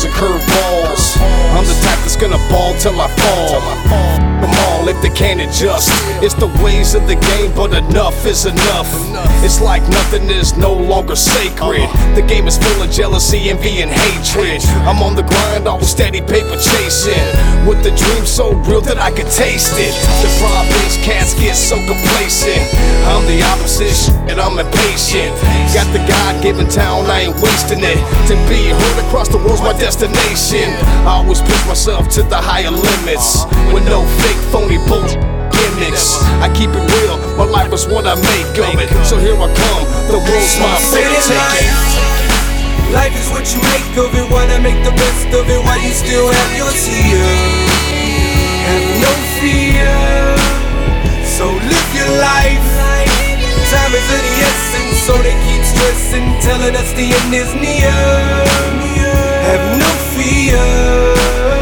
and curveballs. I'm the type that's gonna ball till I fall. Come on, if they can't adjust, it's the ways of the game, but enough is enough. It's like nothing is no longer sacred. The game is full of jealousy, envy, and hatred. I'm on the grind, always steady paper chasing, with the dream so real that I could taste it. The problem is cats get so complacent. I'm the opposite, and I'm impatient. Got the God-given talent, I ain't wasting it. To be heard across the world's my destination. I always push myself to the higher limits, with no fake, phony bullshit gimmicks. I keep it real, my life is what I make of it. So here I come, the world's my favorite ticket. Life is what you make of it, wanna make the best of it while you still have your tear. Have no fear, so live your life. Time is of the essence, so they keep stressing, telling us the end is near. Have no fear.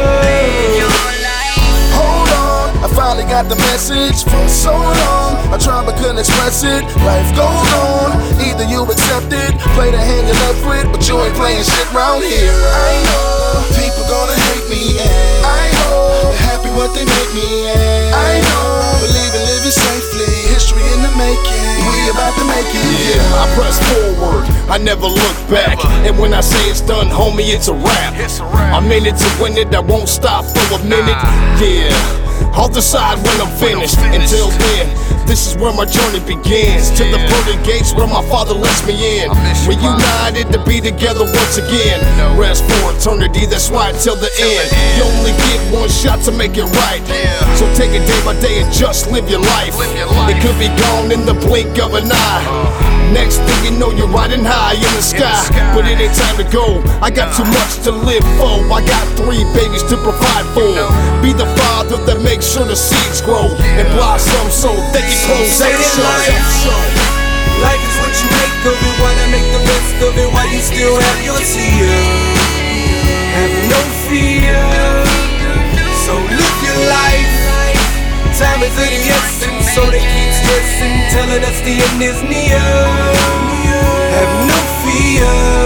Finally got the message for so long. I tried but couldn't express it. Life goes on, either you accept it, play the hand you're left with, but you ain't playing shit round here. I know people gonna hate me, and I know they're happy what they make me, and I know believe in living safely, history in the making, we about to make it. Yeah, I press forward, I never look back. And when I say it's done, homie, it's a wrap. I'm in it to win it, I won't stop for a minute. Yeah, I'll decide when I'm finished. Until then, this is where my journey begins. To the pearly gates where my father lets me in. We're united to be together once again. Rest for eternity, that's right till the end. You only get one shot to make it right, so take it day by day and just live your life. It could be gone in the blink of an eye. Next thing you know, you're riding high in the sky. But it ain't time to go, I got too much to live for. I got 3 babies to provide for. Be the father that makes sure the seeds grow and blossom so they can close up the show. Life is what you make of it, wanna make the best of it while you still have your tear. Have no fear, so live your life. Time is of the essence, so they keep stressing, telling us the end is near. Have no fear.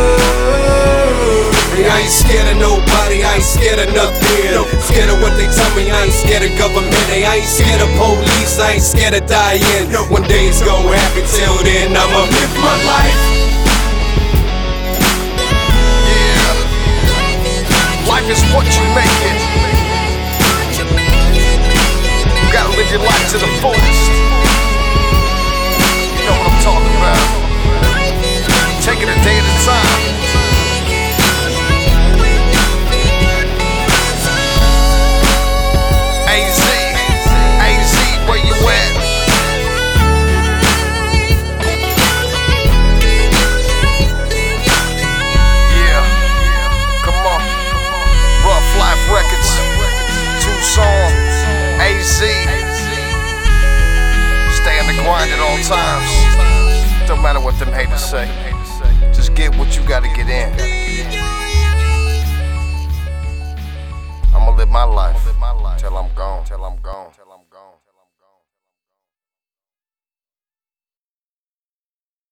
I ain't scared of nobody, I ain't scared of nothing. Scared of what they tell me, I ain't scared of government. I ain't scared of police, I ain't scared of dying. One day it's gonna happen, till then I'ma live my life. Yeah, life is what you make it. You gotta live your life to the fullest. You know what I'm talking about. Take it a day at a time. Stay on the grind at all times. Don't matter what them haters say. Just get what you gotta get in. I'ma live my life till I'm gone.